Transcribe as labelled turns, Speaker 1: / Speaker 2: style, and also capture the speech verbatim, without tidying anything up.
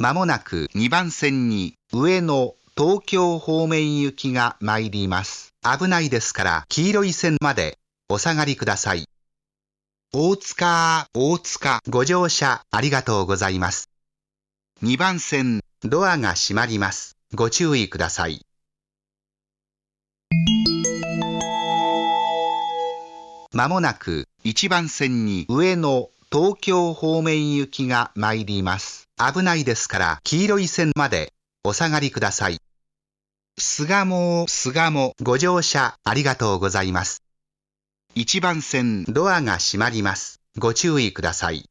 Speaker 1: まもなくにばん線に上野東京方面行きが参ります。危ないですから黄色い線までお下がりください。大塚、大塚、ご乗車ありがとうございます。にばん線、ドアが閉まります。ご注意ください。まもなくいちばん線に上野東京方面行きが参ります。危ないですから黄色い線までお下がりください。巣鴨、巣鴨、ご乗車ありがとうございます。いちばん線、ドアが閉まります。ご注意ください。